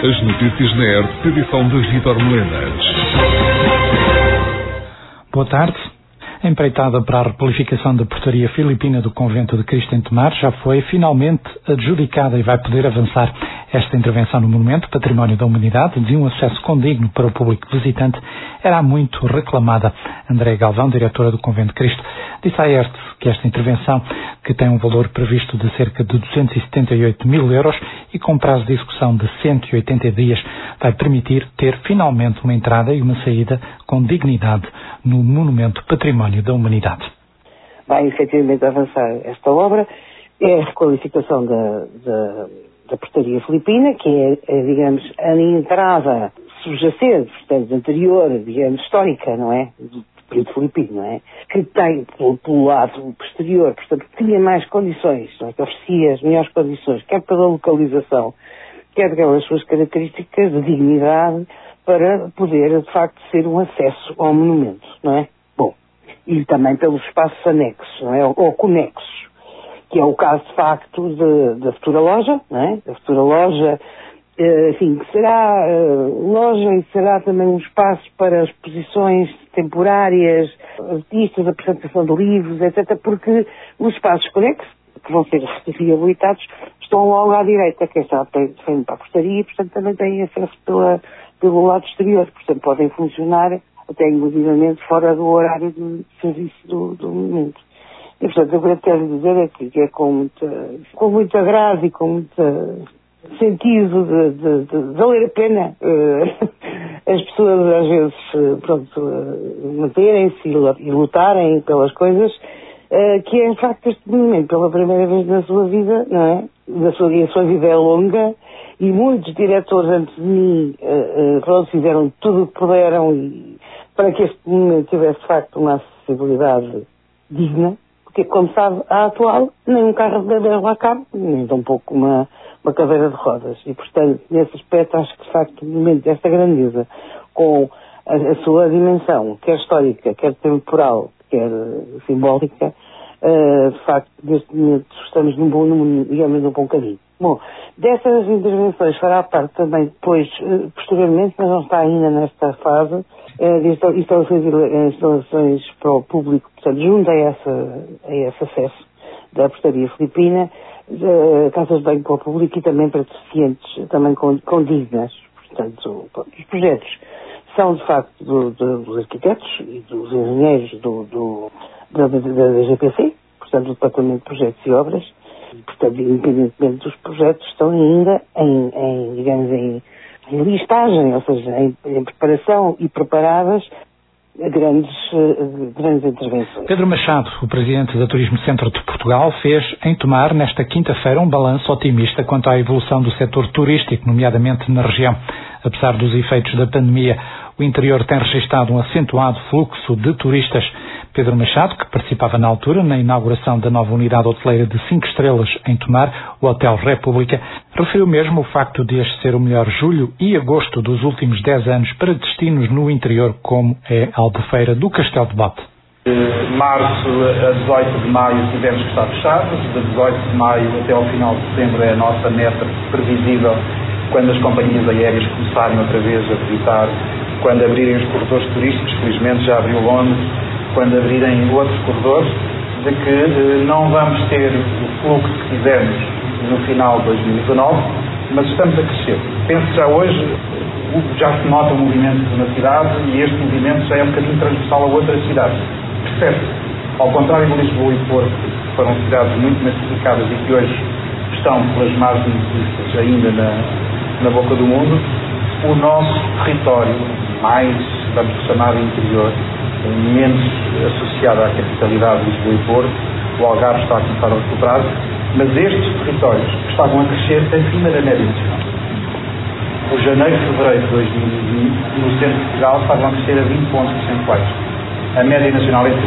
As notícias na ERP, edição de Vítor Melenas. Boa tarde. A empreitada para a requalificação da portaria filipina do Convento de Cristo em Tomar já foi finalmente adjudicada e vai poder avançar. Esta intervenção no Monumento Património da Humanidade, de um acesso condigno para o público visitante, era muito reclamada. Andréa Galvão, diretora do Convento de Cristo, disse à ERT que esta intervenção, que tem um valor previsto de cerca de 278 mil euros e com prazo de execução de 180 dias, vai permitir ter finalmente uma entrada e uma saída com dignidade no Monumento Património da Humanidade. Vai efetivamente avançar esta obra, é a requalificação da portaria filipina, que é, digamos, a entrada subjacente, portanto, anterior, digamos, histórica, não é? Do período filipino, não é? Que tem, pelo lado posterior, portanto, tinha mais condições, não é? Que oferecia as melhores condições, quer pela localização, quer pelas suas características de dignidade, para poder, de facto, ser um acesso ao monumento, não é? Bom, e também pelos espaços anexos, não é? Ou conexos, que é o caso, de facto, da futura loja, não é? A futura loja, enfim, que será loja e será também um espaço para exposições temporárias, artistas, apresentação de livros, etc., porque os espaços conexos, que vão ser reabilitados, estão logo à direita, que está defende para a portaria e, portanto, também têm acesso pelo lado exterior, portanto, podem funcionar até inclusivamente fora do horário de serviço do monumento. E, portanto, o que eu quero dizer é que é com muito agrado e com muito sentido de valer a pena as pessoas, às vezes, manterem-se e lutarem pelas coisas, que é, de facto, este monumento, pela primeira vez na sua vida, não é? A sua vida é longa, e muitos diretores antes de mim fizeram tudo o que puderam para que este monumento tivesse, de facto, uma acessibilidade digna, porque, como sabe, a atual, nem um carro de bebê lá cabe, nem tampouco uma cadeira de rodas. E, portanto, nesse aspecto, acho que, de facto, o monumento desta grandeza, com a sua dimensão, quer histórica, quer temporal, quer simbólica, de facto, neste momento estamos num bom caminho. Bom, dessas intervenções fará parte também depois, posteriormente, mas não está ainda nesta fase, de instalações para o público, portanto, junto a esse acesso da portaria filipina, casas de banho para o público e também para deficientes, também condignas. Portanto, os projetos são, de facto, dos arquitetos e dos engenheiros da GPC, portanto, do Departamento de Projetos e Obras. Portanto, independentemente dos projetos, estão ainda em listagem, ou seja, em preparação e preparadas grandes intervenções. Pedro Machado, o presidente da Turismo Centro de Portugal, fez em Tomar, nesta quinta-feira, um balanço otimista quanto à evolução do setor turístico, nomeadamente na região. Apesar dos efeitos da pandemia, o interior tem registrado um acentuado fluxo de turistas. Pedro Machado, que participava na altura na inauguração da nova unidade hoteleira de 5 estrelas em Tomar, o Hotel República, referiu mesmo o facto de este ser o melhor julho e agosto dos últimos 10 anos para destinos no interior, como é a Albufeira do Castelo de Bote. De março a 18 de maio tivemos que estar fechados, de 18 de maio até ao final de setembro é a nossa meta previsível, quando as companhias aéreas começarem outra vez a visitar, quando abrirem os corredores turísticos, felizmente já abriu Londres, quando abrirem outros corredores, de que não vamos ter o fluxo que tivemos no final de 2019, mas estamos a crescer. Penso que já hoje já se nota o movimento na cidade e este movimento já é um bocadinho transversal a outras cidades. Percebe-se, ao contrário de Lisboa e Porto, que foram cidades muito massificadas e que hoje estão pelas más notícias ainda na boca do mundo, o nosso território, mais, vamos chamar de interior, menos associado à capitalidade de Lisboa e Porto, o Algarve está a começar a recuperar, mas estes territórios estavam a crescer acima da média nacional. O janeiro e fevereiro de 2020, no centro de Portugal, estavam a crescer a 20 pontos percentuais. A média nacional é 13.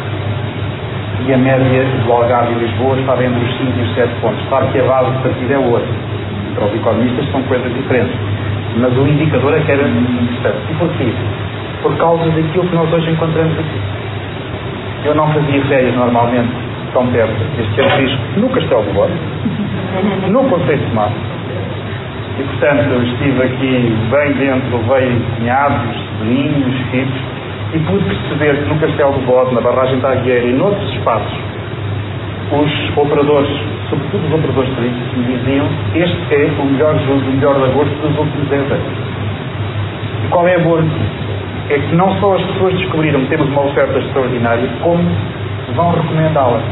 E a média do Algarve e Lisboa estava entre os 5 e os 7 pontos. Claro que a base de partida é outra. Para os economistas são coisas diferentes. Mas o indicador é que era interessante. E porquê? Por causa daquilo que nós hoje encontramos aqui. Eu não fazia férias normalmente tão perto. Este ano fiz no Castelo de Bote, no Conceito de Mar, e, portanto, eu estive aqui bem dentro, veio cunhados, sobrinhos, filhos, e pude perceber que no Castelo do Bode, na barragem da Agueira e noutros espaços, os operadores, sobretudo os operadores turísticos, me diziam: este é o melhor julho, o melhor de agosto dos últimos 10 anos. E qual é a boa notícia? É que não só as pessoas descobriram que temos uma oferta extraordinária, como vão recomendá-la.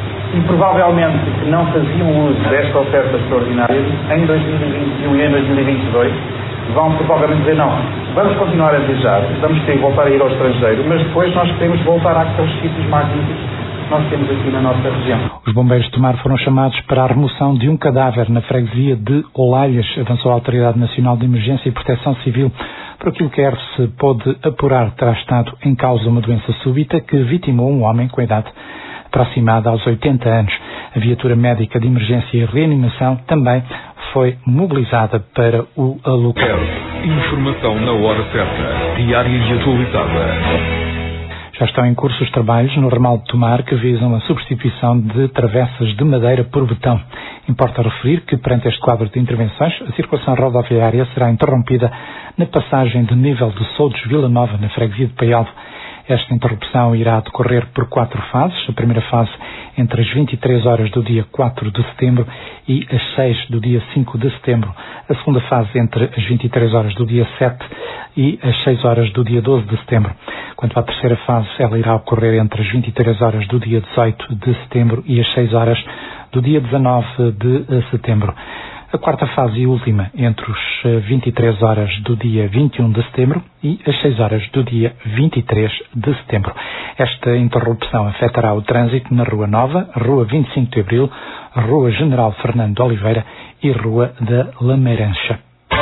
E provavelmente que não faziam uso desta oferta extraordinária em 2021 e em 2022, vão provavelmente dizer: não, vamos continuar a viajar, vamos ter que voltar a ir ao estrangeiro, mas depois nós queremos voltar àqueles sítios magníficos que nós temos aqui na nossa região. Os bombeiros de Tomar foram chamados para a remoção de um cadáver na freguesia de Olalhas, avançou a Autoridade Nacional de Emergência e Proteção Civil. Por aquilo que se pôde apurar, terá estado em causa uma doença súbita que vitimou um homem com idade aproximada aos 80 anos. A viatura médica de emergência e reanimação também foi mobilizada para o local. Informação na hora certa, diária e atualizada. Já estão em curso os trabalhos no ramal de Tomar que visam a substituição de travessas de madeira por betão. Importa referir que, perante este quadro de intervenções, a circulação rodoviária será interrompida na passagem de nível de Soldos Vila Nova, na freguesia de Paialvo. Esta interrupção irá decorrer por 4 fases. A primeira fase entre as 23 horas do dia 4 de setembro e as 6 do dia 5 de setembro. A segunda fase entre as 23 horas do dia 7 e as 6 horas do dia 12 de setembro. Quanto à terceira fase, ela irá ocorrer entre as 23 horas do dia 18 de setembro e as 6 horas do dia 19 de setembro. A quarta fase e última entre os 23 horas do dia 21 de setembro e as 6 horas do dia 23 de setembro. Esta interrupção afetará o trânsito na Rua Nova, Rua 25 de Abril, Rua General Fernando de Oliveira e Rua da Lameirança.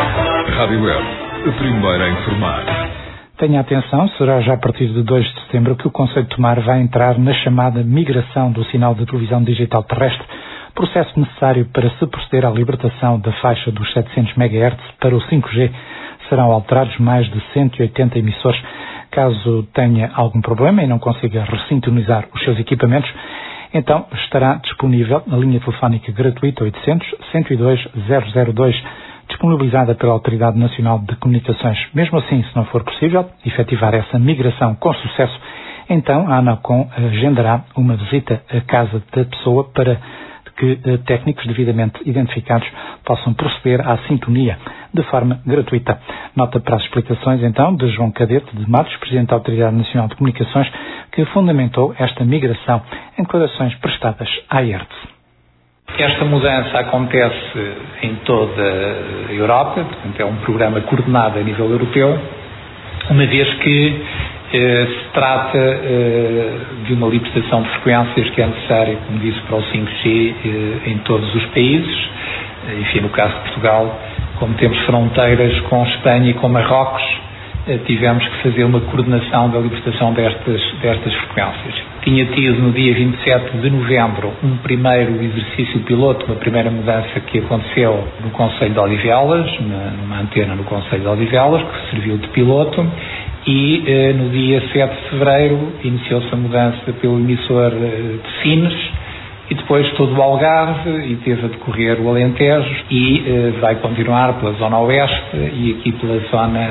Rádio Web, a primeira a informar. Tenha atenção, será já a partir de 2 de setembro que o Concelho de Tomar vai entrar na chamada migração do sinal de televisão digital terrestre, processo necessário para se proceder à libertação da faixa dos 700 MHz para o 5G. Serão alterados mais de 180 emissores. Caso tenha algum problema e não consiga ressintonizar os seus equipamentos, então estará disponível a linha telefónica gratuita 800-102-002, disponibilizada pela Autoridade Nacional de Comunicações. Mesmo assim, se não for possível efetivar essa migração com sucesso, então a ANACOM agendará uma visita à casa da pessoa para que técnicos devidamente identificados possam proceder à sintonia de forma gratuita. Nota para as explicações, então, de João Cadete de Matos, Presidente da Autoridade Nacional de Comunicações, que fundamentou esta migração em declarações prestadas à ERTE. Esta mudança acontece em toda a Europa, portanto é um programa coordenado a nível europeu, uma vez que se trata de uma libertação de frequências que é necessária, como disse, para o 5G em todos os países. Enfim, no caso de Portugal, como temos fronteiras com Espanha e com Marrocos, tivemos que fazer uma coordenação da libertação destas frequências. Tinha tido no dia 27 de novembro um primeiro exercício piloto, uma primeira mudança que aconteceu no Concelho de Odivelas, numa antena no Concelho de Odivelas, que serviu de piloto, e no dia 7 de fevereiro iniciou-se a mudança pelo emissor de Sines, e depois todo o Algarve, e teve a decorrer o Alentejo, e vai continuar pela zona oeste e aqui pela zona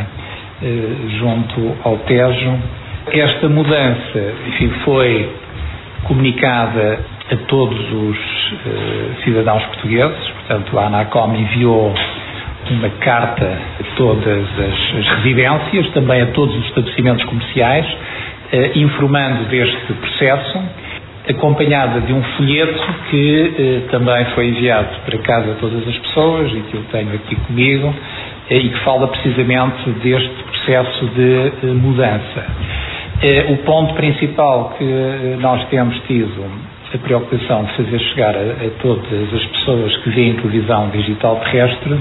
junto ao Tejo. Esta mudança, enfim, foi comunicada a todos os cidadãos portugueses, portanto a ANACOM enviou uma carta a todas as residências, também a todos os estabelecimentos comerciais, informando deste processo, acompanhada de um folheto que também foi enviado para casa a todas as pessoas e que eu tenho aqui comigo, e que fala precisamente deste processo de mudança. O ponto principal que nós temos tido a preocupação de fazer chegar a todas as pessoas que veem televisão digital terrestre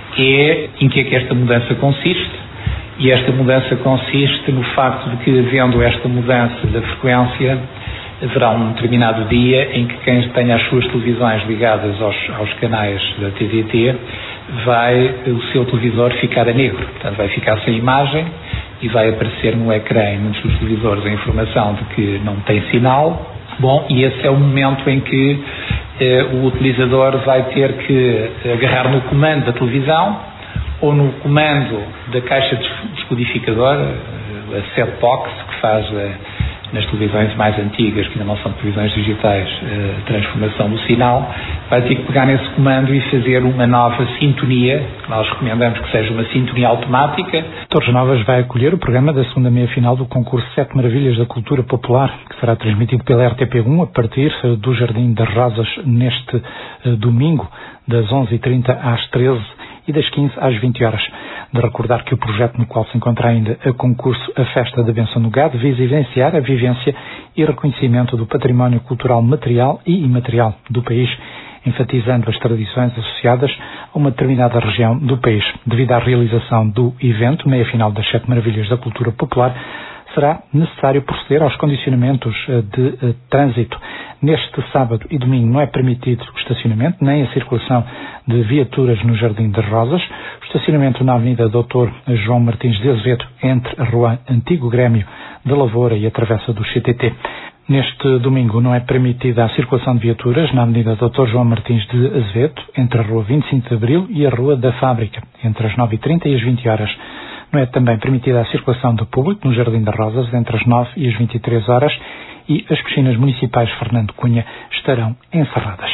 é em que é que esta mudança consiste, e esta mudança consiste no facto de que, havendo esta mudança da frequência, haverá um determinado dia em que quem tenha as suas televisões ligadas aos canais da TVT vai o seu televisor ficar a negro, portanto vai ficar sem imagem e vai aparecer no ecrã em muitos dos televisores a informação de que não tem sinal. Bom, e esse é o momento em que o utilizador vai ter que agarrar no comando da televisão ou no comando da caixa descodificadora, a set-box, que faz nas televisões mais antigas, que ainda não são televisões digitais, a transformação do sinal, vai ter que pegar nesse comando e fazer uma nova sintonia, que nós recomendamos que seja uma sintonia automática. Torres Novas vai acolher o programa da segunda meia-final do concurso 7 Maravilhas da Cultura Popular, que será transmitido pela RTP1 a partir do Jardim das Rosas neste domingo, das 11h30 às 13h e das 15 às 20 horas. De recordar que o projeto no qual se encontra ainda a concurso a Festa da Benção do Gado visa evidenciar a vivência e reconhecimento do património cultural material e imaterial do país, enfatizando as tradições associadas a uma determinada região do país. Devido à realização do evento, meia-final das 7 Maravilhas da Cultura Popular, será necessário proceder aos condicionamentos de trânsito. Neste sábado e domingo não é permitido o estacionamento, nem a circulação de viaturas no Jardim das Rosas. O estacionamento na Avenida Dr. João Martins de Azevedo, entre a Rua Antigo Grêmio da Lavoura e a Travessa do CTT. Neste domingo não é permitida a circulação de viaturas na Avenida Dr. João Martins de Azevedo, entre a Rua 25 de Abril e a Rua da Fábrica, entre as 9h30 e as 20 horas. Não é também permitida a circulação de público no Jardim das Rosas entre as 9 e as 23 horas e as piscinas municipais Fernando Cunha estarão encerradas.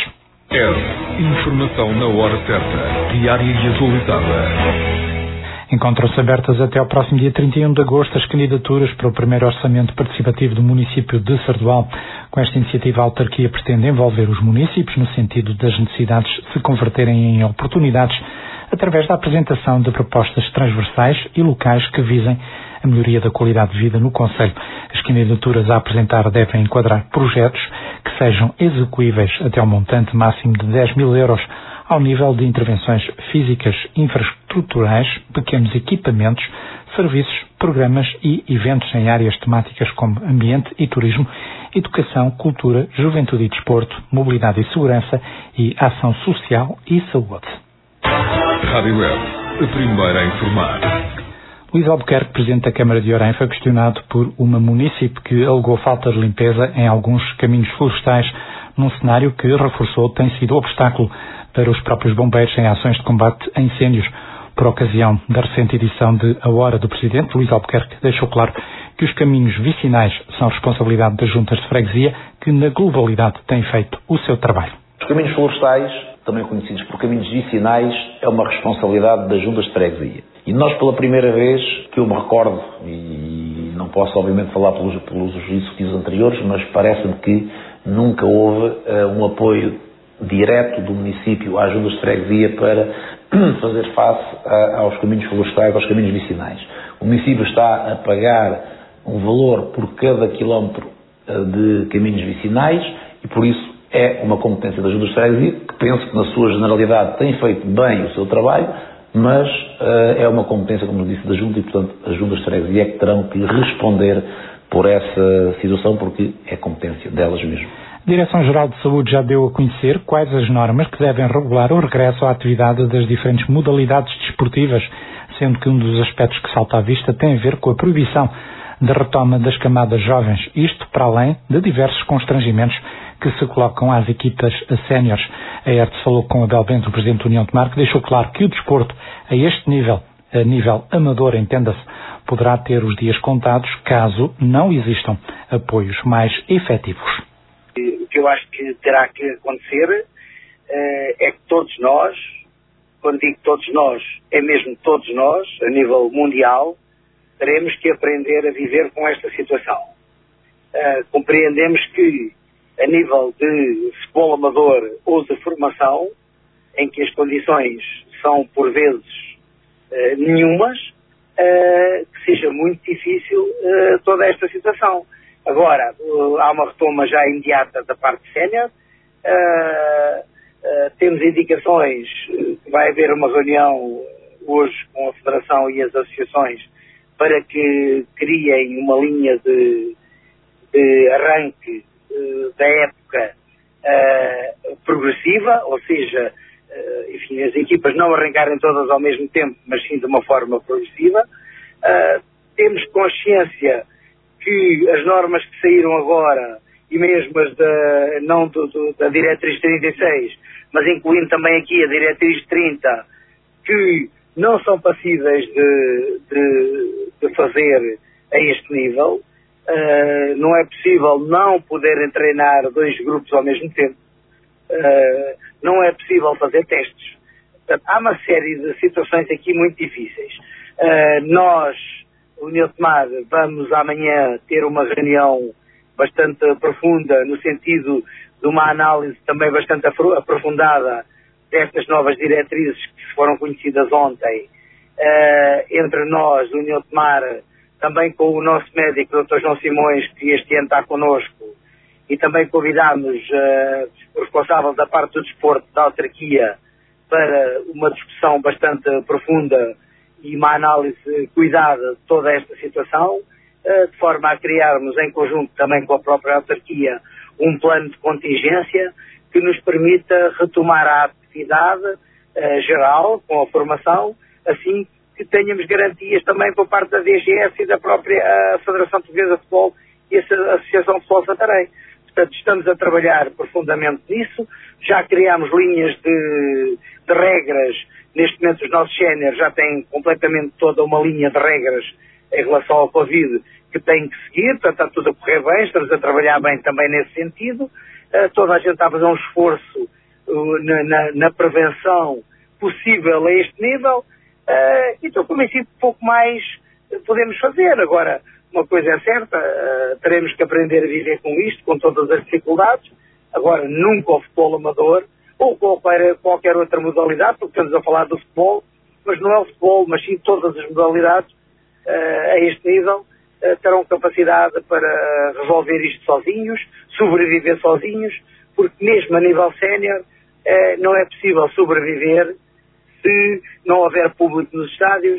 Informação na hora certa, diária e atualizada. Encontram-se abertas até ao próximo dia 31 de agosto as candidaturas para o primeiro orçamento participativo do município de Sardual. Com esta iniciativa, a autarquia pretende envolver os municípios no sentido das necessidades se converterem em oportunidades através da apresentação de propostas transversais e locais que visem a melhoria da qualidade de vida no concelho. As candidaturas a apresentar devem enquadrar projetos que sejam execuíveis até ao montante máximo de 10 mil euros, ao nível de intervenções físicas, infraestruturais, pequenos equipamentos, serviços, programas e eventos em áreas temáticas como ambiente e turismo, educação, cultura, juventude e desporto, mobilidade e segurança e ação social e saúde. Rádio Web, a primeira a informar. Luís Albuquerque, presidente da Câmara de Orem, foi questionado por uma munícipe que alegou falta de limpeza em alguns caminhos florestais, num cenário que, reforçou, tem sido obstáculo para os próprios bombeiros em ações de combate a incêndios. Por ocasião da recente edição de A Hora do Presidente, Luís Albuquerque deixou claro que os caminhos vicinais são responsabilidade das juntas de freguesia, que na globalidade têm feito o seu trabalho. Os caminhos florestais, também conhecidos por caminhos vicinais, é uma responsabilidade das juntas de freguesia. E nós, pela primeira vez que eu me recordo, e não posso obviamente falar pelos executivos anteriores, mas parece-me que nunca houve um apoio direto do município às juntas de freguesia para fazer face aos caminhos florestais, aos caminhos vicinais. O município está a pagar um valor por cada quilómetro de caminhos vicinais e por isso é uma competência da junta de freguesia, que penso que na sua generalidade tem feito bem o seu trabalho, mas é uma competência, como disse, da junta e, portanto, as juntas de freguesia é que terão que responder por essa situação, porque é competência delas mesmo. A Direção-Geral de Saúde já deu a conhecer quais as normas que devem regular o regresso à atividade das diferentes modalidades desportivas, sendo que um dos aspectos que salta à vista tem a ver com a proibição da retoma das camadas jovens, isto para além de diversos constrangimentos que se colocam às equipas séniores. A ERTE falou com Abel Bento, o Presidente da União de Mar, que deixou claro que o desporto, a este nível, a nível amador, entenda-se, poderá ter os dias contados caso não existam apoios mais efetivos. O que eu acho que terá que acontecer é que todos nós, quando digo todos nós, é mesmo todos nós, a nível mundial, teremos que aprender a viver com esta situação. Compreendemos que, a nível de futebol amador ou de formação, em que as condições são, por vezes, nenhumas, que seja muito difícil toda esta situação. Agora, há uma retoma já imediata da parte sénior, temos indicações que vai haver uma reunião hoje com a Federação e as associações para que criem uma linha de arranque da época progressiva, ou seja, enfim, as equipas não arrancarem todas ao mesmo tempo, mas sim de uma forma progressiva. Temos consciência que as normas que saíram agora e mesmo as da diretriz 36, mas incluindo também aqui a diretriz 30, que não são passíveis de fazer a este nível. Não é possível não poderem treinar 2 grupos ao mesmo tempo. Não é possível fazer testes. Portanto, há uma série de situações aqui muito difíceis. Nós, União de Tomar, vamos amanhã ter uma reunião bastante profunda, no sentido de uma análise também bastante aprofundada destas novas diretrizes que foram conhecidas ontem, entre nós, União de Tomar, também com o nosso médico, Dr. João Simões, que este ano está connosco, e também convidámos o responsável da parte do desporto da autarquia para uma discussão bastante profunda e uma análise cuidada de toda esta situação, de forma a criarmos em conjunto também com a própria autarquia um plano de contingência que nos permita retomar a atividade geral, com a formação, assim que tenhamos garantias também por parte da DGS e da própria Federação Portuguesa de Futebol e a Associação de Futebol Santarém. Portanto, estamos a trabalhar profundamente nisso, já criámos linhas de regras. Neste momento os nossos séniores já têm completamente toda uma linha de regras em relação ao Covid que têm que seguir, portanto está tudo a correr bem, estamos a trabalhar bem também nesse sentido. Toda a gente está a fazer um esforço na prevenção possível a este nível, e estou convencido que pouco mais podemos fazer. Agora, uma coisa é certa, teremos que aprender a viver com isto, com todas as dificuldades. Agora, nunca o futebol amador, ou qualquer outra modalidade, porque estamos a falar do futebol, mas não é o futebol, mas sim todas as modalidades, a este nível, terão capacidade para resolver isto sozinhos, sobreviver sozinhos, porque mesmo a nível sénior não é possível sobreviver se não houver público nos estádios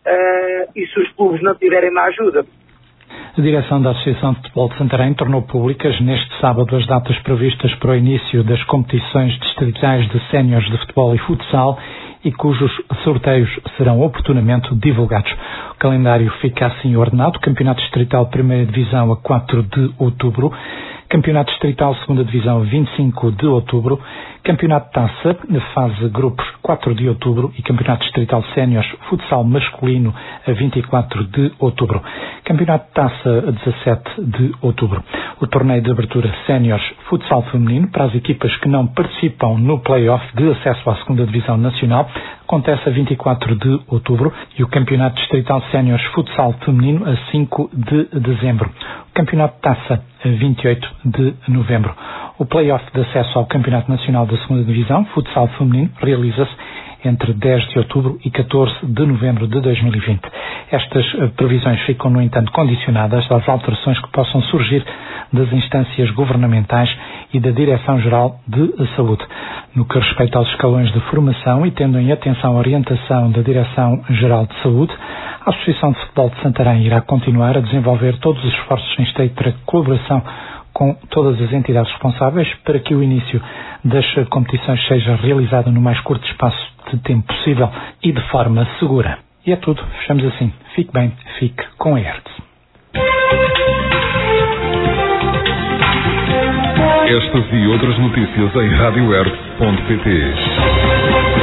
e se os clubes não tiverem uma ajuda. A direção da Associação de Futebol de Santarém tornou públicas neste sábado as datas previstas para o início das competições distritais de séniores de futebol e futsal e cujos sorteios serão oportunamente divulgados. O calendário fica assim ordenado: Campeonato Distrital 1ª Divisão a 4 de outubro, Campeonato Distrital 2ª Divisão a 25 de outubro, Campeonato de Taça, na fase grupos, 4 de outubro e Campeonato Distrital Séniores Futsal Masculino a 24 de outubro. Campeonato de Taça a 17 de outubro. O torneio de abertura Séniores Futsal Feminino para as equipas que não participam no play-off de acesso à 2ª Divisão Nacional acontece a 24 de outubro e o Campeonato Distrital Séniores Futsal Feminino a 5 de dezembro. O Campeonato de Taça a 28 de novembro. O play-off de acesso ao Campeonato Nacional da 2ª Divisão Futsal Feminino realiza-se entre 10 de outubro e 14 de novembro de 2020. Estas previsões ficam, no entanto, condicionadas às alterações que possam surgir das instâncias governamentais e da Direção-Geral de Saúde. No que respeita aos escalões de formação e tendo em atenção a orientação da Direção-Geral de Saúde, a Associação de Futebol de Santarém irá continuar a desenvolver todos os esforços em estreita colaboração com todas as entidades responsáveis para que o início das competições seja realizado no mais curto espaço de tempo possível e de forma segura. E é tudo. Fechamos assim. Fique bem, fique com a Hertz. Estas e outras notícias em radiohertz.pt.